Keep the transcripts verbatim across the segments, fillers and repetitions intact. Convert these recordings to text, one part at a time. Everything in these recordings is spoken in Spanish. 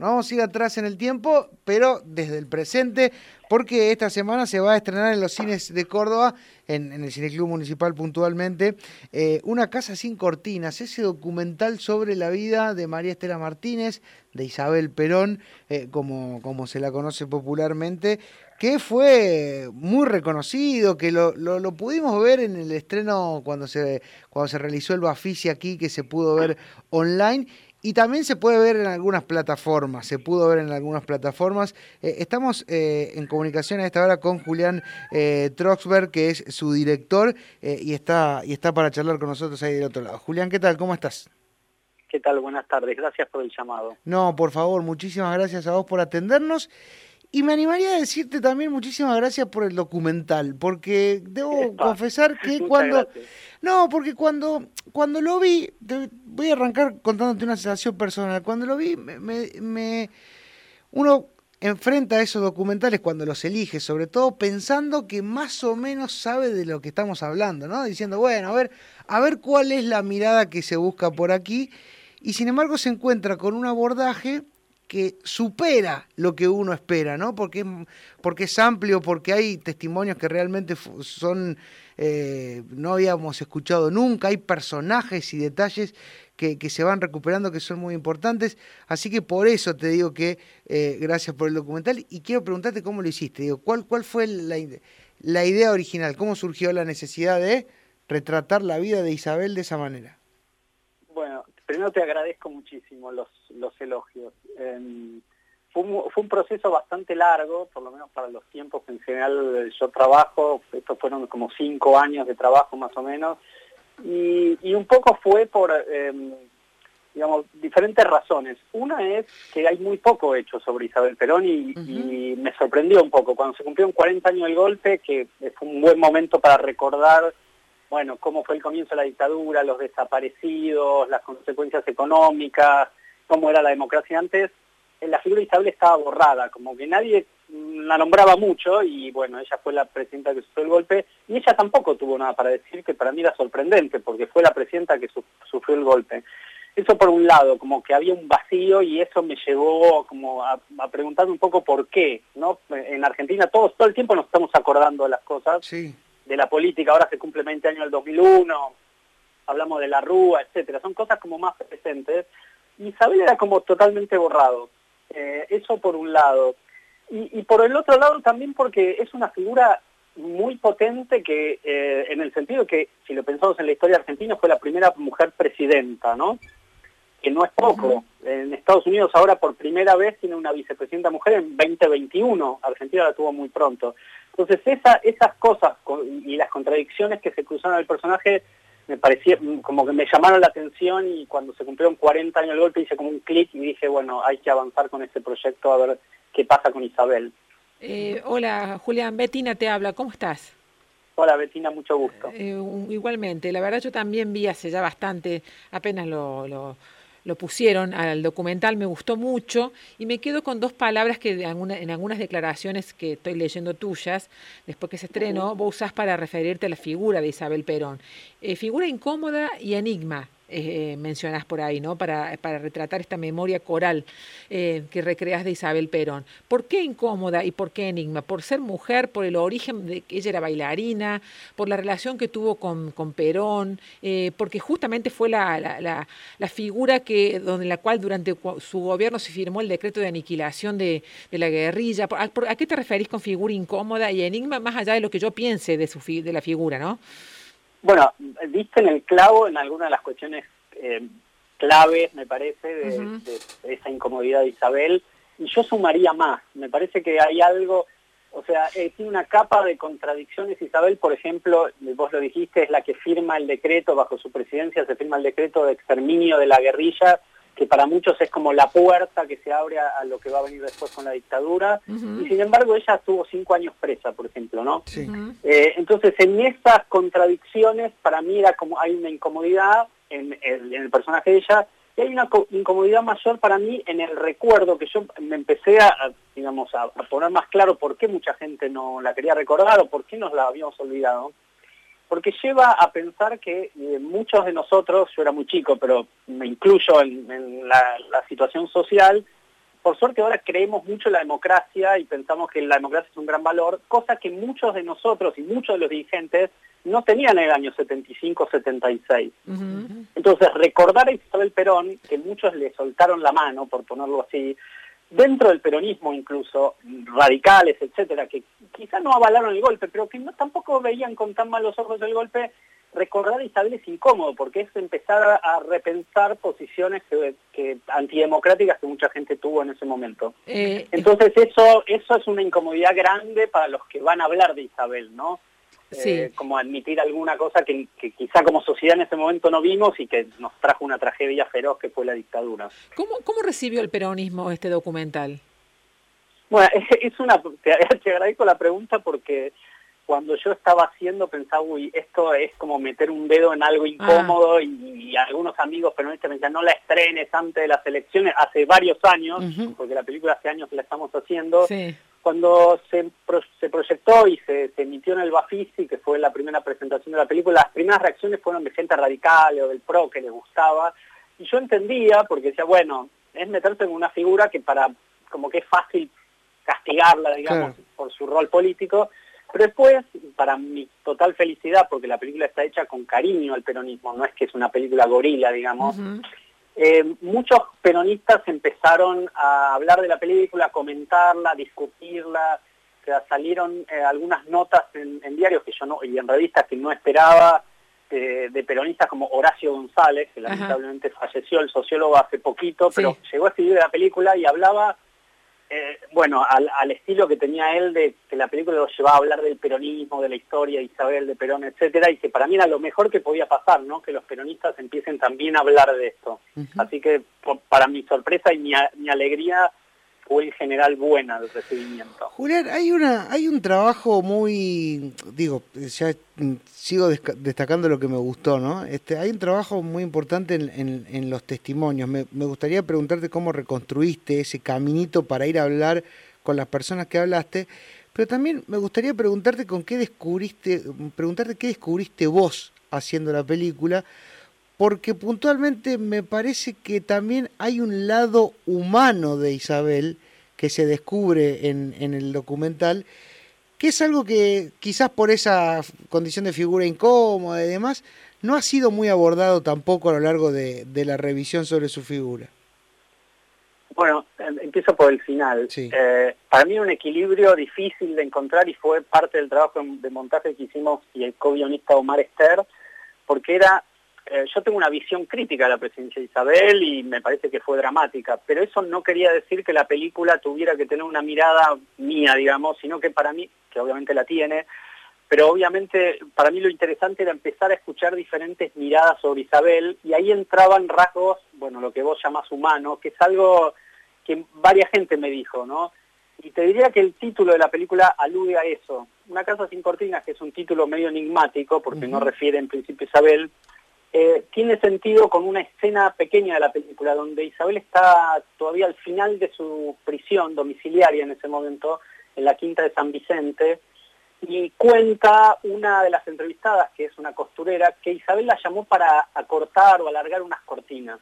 No vamos a ir atrás en el tiempo, pero desde el presente, porque esta semana se va a estrenar en los cines de Córdoba, en, en el Cineclub Municipal puntualmente, eh, Una casa sin cortinas, ese documental sobre la vida de María Estela Martínez, de Isabel Perón, eh, como, como se la conoce popularmente, que fue muy reconocido, que lo, lo, lo pudimos ver en el estreno cuando se, cuando se realizó el Bafisi aquí, que se pudo ver online. Y también se puede ver en algunas plataformas, se pudo ver en algunas plataformas. Eh, estamos eh, en comunicación a esta hora con Julián eh, Troxberg, que es su director, eh, y está y está para charlar con nosotros ahí del otro lado. Julián, ¿qué tal? ¿Cómo estás? ¿Qué tal? Buenas tardes. Gracias por el llamado. No, por favor, muchísimas gracias a vos por atendernos. Y me animaría a decirte también muchísimas gracias por el documental, porque debo Epa, confesar que muchas cuando... gracias. No, porque cuando, cuando lo vi, te voy a arrancar contándote una sensación personal. Cuando lo vi, me, me, me- uno enfrenta a esos documentales cuando los elige, sobre todo pensando que más o menos sabe de lo que estamos hablando, ¿no? Diciendo, bueno, a ver, a ver cuál es la mirada que se busca por aquí, y sin embargo se encuentra con un abordaje que supera lo que uno espera, ¿no? Porque es, porque es amplio, porque hay testimonios que realmente fu- son eh, no habíamos escuchado nunca, hay personajes y detalles que, que se van recuperando que son muy importantes, así que por eso te digo que eh, gracias por el documental, y quiero preguntarte cómo lo hiciste, digo, ¿cuál, cuál fue la, ide- la idea original? ¿Cómo surgió la necesidad de retratar la vida de Isabel de esa manera? Bueno, primero te agradezco muchísimo los, los elogios. Eh, fue, un, fue un proceso bastante largo, por lo menos para los tiempos que en general yo trabajo. Estos fueron como cinco años de trabajo más o menos. Y, y un poco fue por, eh, digamos, diferentes razones. Una es que hay muy poco hecho sobre Isabel Perón y, Uh-huh. y me sorprendió un poco. Cuando se cumplieron cuarenta años del golpe, que fue un buen momento para recordar, bueno, cómo fue el comienzo de la dictadura, los desaparecidos, las consecuencias económicas, cómo era la democracia antes, la figura de Isabel estaba borrada, como que nadie la nombraba mucho, y bueno, ella fue la presidenta que sufrió el golpe, y ella tampoco tuvo nada para decir, que para mí era sorprendente, porque fue la presidenta que su sufrió el golpe. Eso por un lado, como que había un vacío, y eso me llevó como a, a preguntarme un poco por qué, ¿no? En Argentina todos, todo el tiempo nos estamos acordando de las cosas, Sí. de la política. Ahora se cumple veinte años del dos mil uno, hablamos de la Rúa, etcétera. Son cosas como más presentes. Y Isabel era como totalmente borrado. Eh, eso por un lado. Y, y por el otro lado también porque es una figura muy potente que, eh, en el sentido que, si lo pensamos en la historia argentina, fue la primera mujer presidenta, ¿no? Que no es poco. Uh-huh. En Estados Unidos ahora por primera vez tiene una vicepresidenta mujer en veinte veintiuno. Argentina la tuvo muy pronto. Entonces esa, esas cosas y las contradicciones que se cruzaron al personaje me parecía como que me llamaron la atención, y cuando se cumplieron cuarenta años del golpe hice como un clic y dije, bueno, hay que avanzar con este proyecto a ver qué pasa con Isabel. Eh, hola, Julián, Betina te habla, ¿cómo estás? Hola, Betina, mucho gusto. Eh, un, igualmente, la verdad yo también vi hace ya bastante, apenas lo, lo, lo pusieron al documental, me gustó mucho, y me quedo con dos palabras que de alguna, en algunas declaraciones que estoy leyendo tuyas, después que se estrenó, uh-huh. vos usás para referirte a la figura de Isabel Perón. Eh, figura incómoda y enigma. Eh, mencionás por ahí, ¿no? Para, para retratar esta memoria coral eh, que recreas de Isabel Perón. ¿Por qué incómoda y por qué enigma? ¿Por ser mujer, por el origen de que ella era bailarina, por la relación que tuvo con, con Perón, eh, porque justamente fue la, la, la, la figura que, donde la cual durante su gobierno se firmó el decreto de aniquilación de, de la guerrilla? ¿A, por, ¿A qué te referís con figura incómoda y enigma, más allá de lo que yo piense de, su, de la figura, ¿no? Bueno, diste en el clavo en algunas de las cuestiones eh, claves, me parece, de, uh-huh. de, de esa incomodidad de Isabel, y yo sumaría más. Me parece que hay algo, o sea, eh, tiene una capa de contradicciones. Isabel, por ejemplo, vos lo dijiste, es la que firma el decreto, bajo su presidencia se firma el decreto de exterminio de la guerrilla, que para muchos es como la puerta que se abre a, a lo que va a venir después con la dictadura, uh-huh. y sin embargo ella estuvo cinco años presa, por ejemplo, ¿no? Sí. Uh-huh. Eh, entonces en esas contradicciones para mí era como hay una incomodidad en el, en el personaje de ella, y hay una incomodidad mayor para mí en el recuerdo, que yo me empecé a, a digamos, a, a poner más claro por qué mucha gente no la quería recordar o por qué nos la habíamos olvidado. Porque lleva a pensar que eh, muchos de nosotros, yo era muy chico, pero me incluyo en, en la, la situación social, por suerte ahora creemos mucho en la democracia y pensamos que la democracia es un gran valor, cosa que muchos de nosotros y muchos de los dirigentes no tenían en el año setenta y cinco setenta y seis. Uh-huh. Entonces, recordar a Isabel Perón, que muchos le soltaron la mano, por ponerlo así, dentro del peronismo incluso, radicales, etcétera, que quizás no avalaron el golpe, pero que no tampoco veían con tan malos ojos el golpe, recordar a Isabel es incómodo, porque es empezar a, a repensar posiciones que, que antidemocráticas que mucha gente tuvo en ese momento. Eh, Entonces eso, eso es una incomodidad grande para los que van a hablar de Isabel, ¿no? Sí. Eh, como admitir alguna cosa que, que quizá como sociedad en ese momento no vimos y que nos trajo una tragedia feroz que fue la dictadura. ¿Cómo, cómo recibió el peronismo este documental? Bueno, es una, te, te agradezco la pregunta porque cuando yo estaba haciendo pensaba, uy, esto es como meter un dedo en algo incómodo, ah. y, y algunos amigos peronistas me decían, no la estrenes antes de las elecciones, hace varios años, uh-huh. porque la película hace años que la estamos haciendo. Sí. Cuando se, pro, se proyectó y se, se emitió en el Bafisi, que fue la primera presentación de la película, las primeras reacciones fueron de gente radical o del PRO que les gustaba, y yo entendía, porque decía, bueno, es meterse en una figura que para, como que es fácil castigarla, digamos, claro. por su rol político, pero después, para mi total felicidad, porque la película está hecha con cariño al peronismo, no es que es una película gorila, digamos, uh-huh. Eh, muchos peronistas empezaron a hablar de la película, a comentarla, a discutirla, o sea, salieron eh, algunas notas en, en diarios que yo no, y en revistas que no esperaba, eh, de peronistas como Horacio González, que lamentablemente Ajá. falleció, el sociólogo, hace poquito, sí. pero llegó a escribir la película y hablaba, eh, bueno, al, al estilo que tenía él, de que la película lo llevaba a hablar del peronismo, de la historia de Isabel, de Perón, etcétera, y que para mí era lo mejor que podía pasar, ¿no? Que los peronistas empiecen también a hablar de esto. Uh-huh. Así que, por, para mi sorpresa y mi, a, mi alegría, fue en general buena el recibimiento. Julián, hay una hay un trabajo muy, digo, ya sigo desca- destacando lo que me gustó, ¿no? Este, hay un trabajo muy importante en, en, en los testimonios. Me, me gustaría preguntarte cómo reconstruiste ese caminito para ir a hablar con las personas que hablaste, pero también me gustaría preguntarte con qué descubriste, preguntarte qué descubriste vos haciendo la película, porque puntualmente me parece que también hay un lado humano de Isabel que se descubre en, en el documental, que es algo que quizás por esa condición de figura incómoda y demás, no ha sido muy abordado tampoco a lo largo de, de la revisión sobre su figura. Bueno, empiezo por el final. Sí. Eh, para mí un equilibrio difícil de encontrar y fue parte del trabajo de montaje que hicimos y el co-guionista Omar Ester, porque era... Eh, yo tengo una visión crítica de la presidencia de Isabel y me parece que fue dramática, pero eso no quería decir que la película tuviera que tener una mirada mía, digamos, sino que para mí, que obviamente la tiene, pero obviamente para mí lo interesante era empezar a escuchar diferentes miradas sobre Isabel y ahí entraban rasgos, bueno, lo que vos llamás humano, que es algo que varias gente me dijo, ¿no? Y te diría que el título de la película alude a eso. Una casa sin cortinas, que es un título medio enigmático, porque uh-huh. no refiere en principio a Isabel, Eh, tiene sentido con una escena pequeña de la película donde Isabel está todavía al final de su prisión domiciliaria en ese momento, en la Quinta de San Vicente, y cuenta una de las entrevistadas, que es una costurera, que Isabel la llamó para acortar o alargar unas cortinas.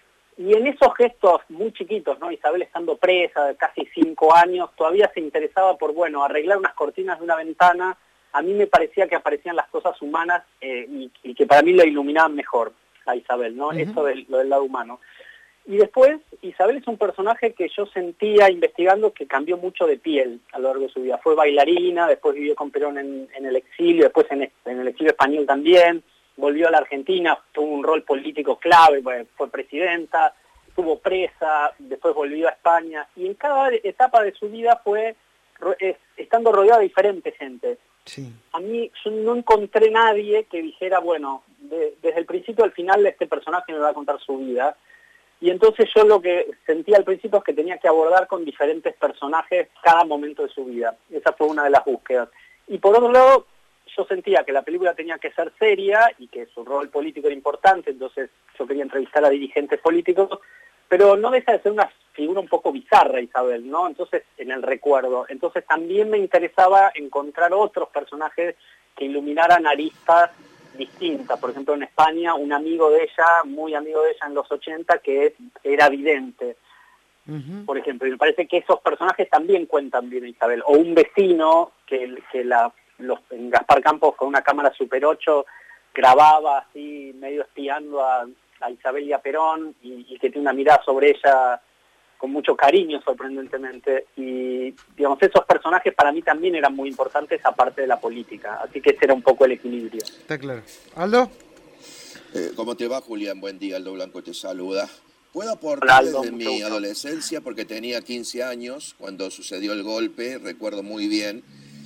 Y en esos gestos muy chiquitos, ¿no? Isabel estando presa de casi cinco años, todavía se interesaba por, bueno, arreglar unas cortinas de una ventana. A mí me parecía que aparecían las cosas humanas eh, y, y que para mí lo iluminaban mejor a Isabel, ¿no? Uh-huh. Eso del, lo del lado humano. Y después, Isabel es un personaje que yo sentía investigando que cambió mucho de piel a lo largo de su vida. Fue bailarina, después vivió con Perón en, en el exilio, después en, en el exilio español también, volvió a la Argentina, tuvo un rol político clave, fue presidenta, estuvo presa, después volvió a España, y en cada etapa de su vida fue eh, estando rodeada de diferente gente. Sí. A mí yo no encontré nadie que dijera, bueno, de, desde el principio al final este personaje me va a contar su vida, y entonces yo lo que sentía al principio es que tenía que abordar con diferentes personajes cada momento de su vida. Esa fue una de las búsquedas. Y por otro lado, yo sentía que la película tenía que ser seria y que su rol político era importante, entonces yo quería entrevistar a dirigentes políticos, pero no deja de ser una figura un poco bizarra, Isabel, ¿no? Entonces, en el recuerdo. Entonces también me interesaba encontrar otros personajes que iluminaran aristas distintas. Por ejemplo, en España, un amigo de ella, muy amigo de ella en los ochenta, que era vidente. Uh-huh. Por ejemplo, y me parece que esos personajes también cuentan bien a Isabel. O un vecino que, que la, los, en Gaspar Campos con una cámara Super ocho grababa así, medio espiando a, a Isabel y a Perón, y, y que tiene una mirada sobre ella con mucho cariño, sorprendentemente. Y, digamos, esos personajes para mí también eran muy importantes, aparte de la política. Así que ese era un poco el equilibrio. Está claro. ¿Aldo? Eh, ¿Cómo te va, Julián? Buen día, Aldo Blanco te saluda. Puedo aportar Aldo, desde mi gusto. adolescencia, porque tenía quince años cuando sucedió el golpe, recuerdo muy bien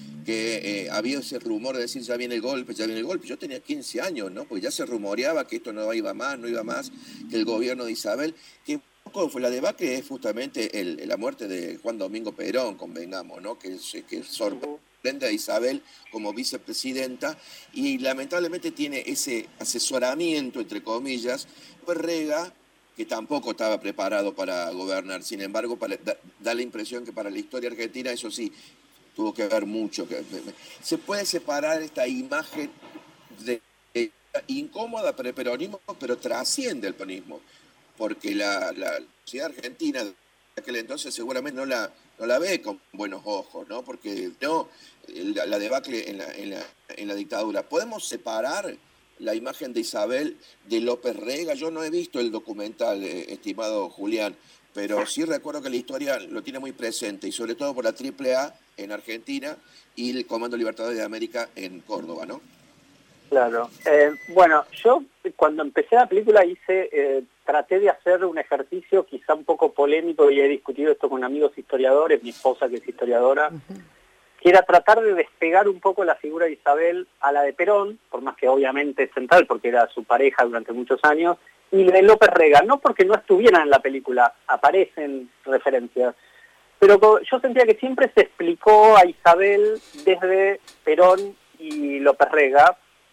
que eh, había ese rumor de decir ya viene el golpe, ya viene el golpe. Yo tenía quince años, ¿no? Porque ya se rumoreaba que esto no iba más, no iba más, que el gobierno de Isabel, que un poco fue la debacle, es justamente el, la muerte de Juan Domingo Perón, convengamos, ¿no? Que, que sorprende a Isabel como vicepresidenta y lamentablemente tiene ese asesoramiento, entre comillas, pues Rega, que tampoco estaba preparado para gobernar. Sin embargo, para, da, da la impresión que para la historia argentina, eso sí, tuvo que ver mucho. Se puede separar esta imagen de, de incómoda para el peronismo, pero trasciende el peronismo, porque la, la sociedad argentina de aquel entonces seguramente no la, no la ve con buenos ojos, ¿no? Porque no, la, la debacle en la, en, la, en la dictadura. ¿Podemos separar la imagen de Isabel de López Rega? Yo no he visto el documental, eh, estimado Julián, pero sí recuerdo que la historia lo tiene muy presente, y sobre todo por la triple A en Argentina y el Comando Libertadores de América en Córdoba, ¿no? Claro. Eh, bueno, yo cuando empecé la película hice, eh, traté de hacer un ejercicio quizá un poco polémico, y he discutido esto con amigos historiadores, mi esposa que es historiadora, uh-huh. que era tratar de despegar un poco la figura de Isabel a la de Perón, por más que obviamente es central porque era su pareja durante muchos años, y de López Rega, no porque no estuvieran en la película, aparecen referencias, pero yo sentía que siempre se explicó a Isabel desde Perón y López Rega,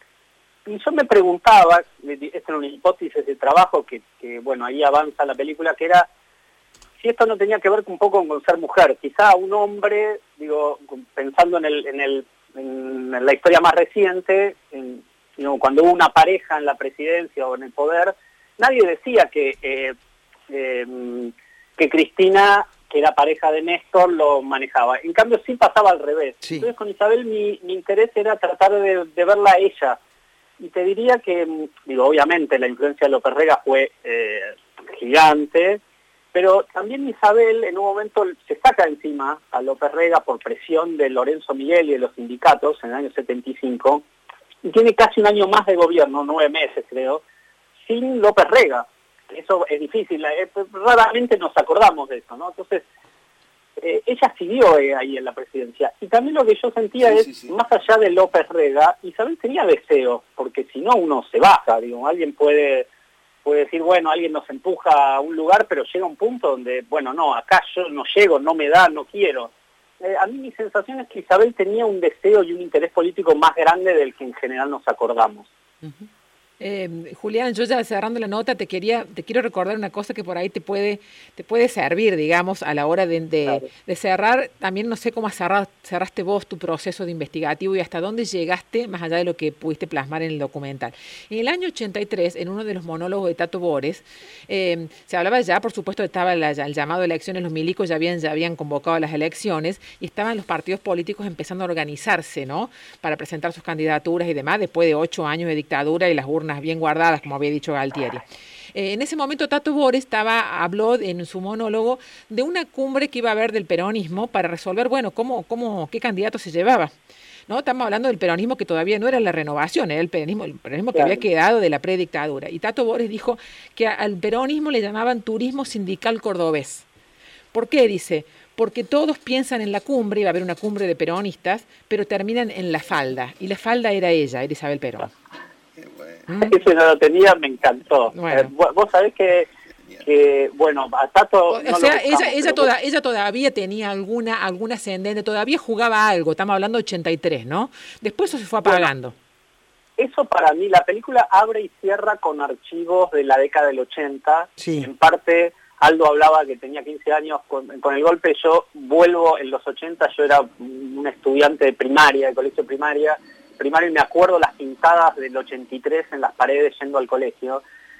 y yo me preguntaba, esta era una hipótesis de trabajo que, que, bueno, ahí avanza la película, que era si esto no tenía que ver un poco con ser mujer. Quizá un hombre, digo, pensando en, el, en, el, en la historia más reciente, en, digo, cuando hubo una pareja en la presidencia o en el poder, nadie decía que, eh, eh, que Cristina, que era pareja de Néstor, lo manejaba. En cambio sí pasaba al revés. Sí. Entonces con Isabel mi, mi interés era tratar de, de verla a ella. Y te diría que, digo, obviamente la influencia de López Rega fue eh, gigante, pero también Isabel en un momento se saca encima a López Rega por presión de Lorenzo Miguel y de los sindicatos en el año setenta y cinco, y tiene casi un año más de gobierno, nueve meses creo, sin López Rega. Eso es difícil, eh, raramente nos acordamos de eso, ¿no? Entonces, eh, ella siguió eh, ahí en la presidencia. Y también lo que yo sentía sí, es, sí, sí. más allá de López Rega, Isabel tenía deseos, porque si no uno se baja, digo, alguien puede... puede decir, bueno, alguien nos empuja a un lugar, pero llega un punto donde, bueno, no, acá yo no llego, no me da, no quiero. Eh, a mí mi sensación es que Isabel tenía un deseo y un interés político más grande del que en general nos acordamos. Uh-huh. Eh, Julián, yo ya cerrando la nota te quería, te quiero recordar una cosa que por ahí te puede, te puede servir, digamos, a la hora de, de, claro. de cerrar. También no sé cómo cerrar, cerraste vos tu proceso de investigativo y hasta dónde llegaste, más allá de lo que pudiste plasmar en el documental. En el año ochenta y tres, en uno de los monólogos de Tato Bores, eh, se hablaba ya, por supuesto, estaba la, el llamado a elecciones, los milicos ya habían, ya habían convocado a las elecciones y estaban los partidos políticos empezando a organizarse, ¿no?, para presentar sus candidaturas y demás, después de ocho años de dictadura y las urnas bien guardadas, como había dicho Galtieri. Eh, en ese momento Tato Bores estaba, habló en su monólogo de una cumbre que iba a haber del peronismo para resolver, bueno, cómo, cómo, qué candidato se llevaba. ¿No? Estamos hablando del peronismo que todavía no era la renovación, era el peronismo, el peronismo que claro. había quedado de la predictadura. Y Tato Bores dijo que al peronismo le llamaban turismo sindical cordobés. ¿Por qué? Dice, porque todos piensan en la cumbre, iba a haber una cumbre de peronistas, pero terminan en la falda. Y la falda era ella, era Isabel Perón. Qué bueno. ¿Mm? Ese no lo tenía, me encantó. Bueno. Eh, vos sabés que, que, bueno, a Tato... O, no o sea, ella, ella, toda, ella todavía tenía alguna, alguna ascendente, todavía jugaba algo, estamos hablando de ochenta y tres, ¿no? Después eso se fue apagando. Bueno, eso para mí, la película abre y cierra con archivos de la década del ochenta. Sí. En parte, Aldo hablaba que tenía quince años con, con el golpe. Yo vuelvo en los ochenta, yo era un estudiante de primaria, de colegio primaria, primario, y me acuerdo las pintadas del ochenta y tres en las paredes yendo al colegio.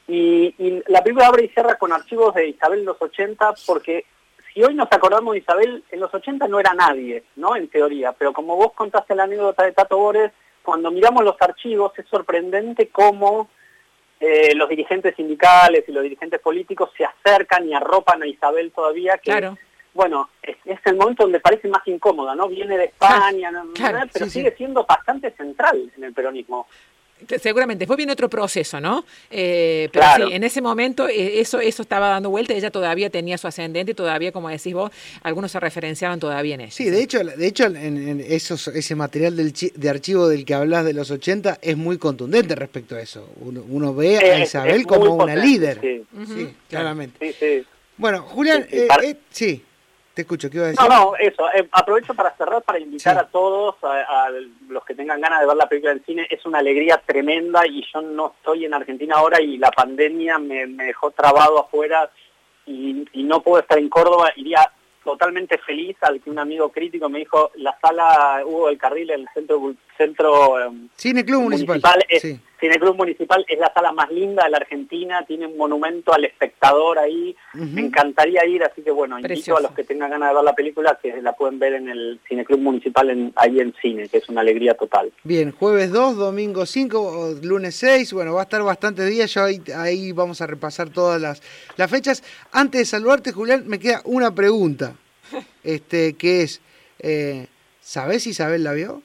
Y, y la película abre y cierra con archivos de Isabel en los ochenta, porque si hoy nos acordamos de Isabel, en los ochenta no era nadie, ¿no? En teoría, pero como vos contaste la anécdota de Tato Bores, cuando miramos los archivos es sorprendente cómo eh, los dirigentes sindicales y los dirigentes políticos se acercan y arropan a Isabel todavía, que claro. Bueno, es, es el momento donde parece más incómoda, ¿no? Viene de España, claro, ¿no? claro, pero sí, sigue sí. siendo bastante central en el peronismo. Seguramente, después viene otro proceso, ¿no? Eh, pero Claro. sí, en ese momento eh, eso eso estaba dando vuelta, ella todavía tenía su ascendente y todavía, como decís vos, algunos se referenciaban todavía en ella. Sí, de hecho, de hecho en, en esos, ese material del chi, de archivo del que hablas de los ochenta es muy contundente respecto a eso. Uno, uno ve a Es, Isabel es como una potente, líder. Sí, uh-huh. Sí, claro. claramente. Sí, sí. Bueno, Julián, sí, sí, eh, para... eh, sí, te escucho, ¿qué iba a decir? No, no, eso, eh, aprovecho para cerrar, para invitar sí. a todos, a, a los que tengan ganas de ver la película en cine. Es una alegría tremenda y yo no estoy en Argentina ahora y la pandemia me, me dejó trabado afuera y, y no puedo estar en Córdoba. Iría totalmente feliz al que un amigo crítico me dijo, la sala Hugo del Carril, el centro centro um, Cine Club Municipal, municipal es, sí. Cine Club Municipal es la sala más linda de la Argentina, tiene un monumento al espectador ahí, uh-huh. Me encantaría ir, así que bueno, Precioso. Invito a los que tengan ganas de ver la película que la pueden ver en el Cine Club Municipal en, ahí en cine, que es una alegría total. Bien, jueves dos, domingo cinco, lunes seis, bueno, va a estar bastantes días, ya ahí, ahí vamos a repasar todas las, las fechas. Antes de saludarte, Julián, me queda una pregunta, este, que es, eh, ¿sabés si Isabel la vio?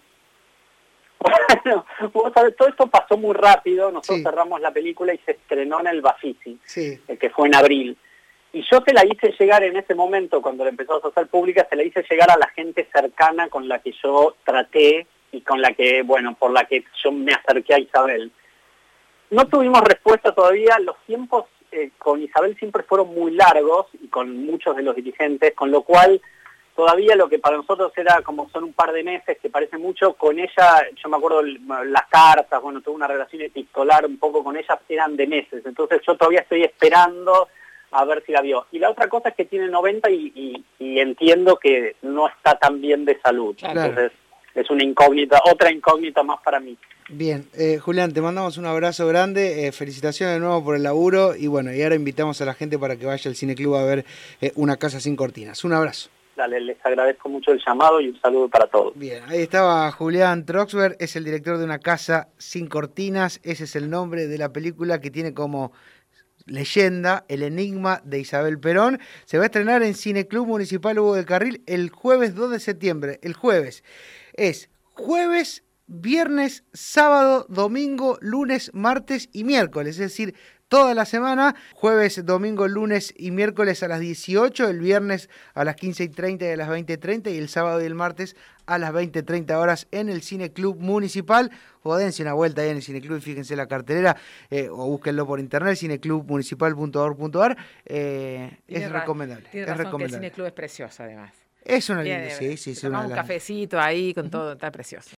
Bueno, vos sabés, todo esto pasó muy rápido, nosotros sí. cerramos la película y se estrenó en el Bafisi, sí. que fue en abril. Y yo se la hice llegar en ese momento, cuando la empezó a hacer pública, se la hice llegar a la gente cercana con la que yo traté y con la que, bueno, por la que yo me acerqué a Isabel. No tuvimos respuesta todavía, los tiempos eh, con Isabel siempre fueron muy largos y con muchos de los dirigentes, con lo cual todavía lo que para nosotros era como son un par de meses, que parece mucho, con ella, yo me acuerdo las cartas, bueno, tuve una relación epistolar un poco con ella, eran de meses, entonces yo todavía estoy esperando a ver si la vio. Y la otra cosa es que tiene noventa y, y, y entiendo que no está tan bien de salud, claro. Entonces es una incógnita, otra incógnita más para mí. Bien, eh, Julián, te mandamos un abrazo grande, eh, felicitaciones de nuevo por el laburo y bueno, y ahora invitamos a la gente para que vaya al Cineclub a ver eh, Una casa sin cortinas. Un abrazo. Dale, les agradezco mucho el llamado y un saludo para todos. Bien, ahí estaba Julián Troxberg, es el director de Una casa sin cortinas, ese es el nombre de la película que tiene como leyenda El enigma de Isabel Perón. Se va a estrenar en Cineclub Municipal Hugo del Carril el jueves dos de septiembre. El jueves es jueves, viernes, sábado, domingo, lunes, martes y miércoles, es decir, toda la semana, jueves, domingo, lunes y miércoles a las dieciocho, el viernes a las quince y treinta y a las veinte y treinta y el sábado y el martes a las veinte y treinta horas en el Cineclub Municipal. O dense una vuelta ahí en el Cineclub y fíjense la cartelera, eh, o búsquenlo por internet, cineclub municipal punto org punto ar. Eh, es recomendable. Tiene es razón recomendable. que el Cineclub es precioso además. Es una Bien, linda, sí, sí. Es tomamos una un la... cafecito ahí con todo, está precioso.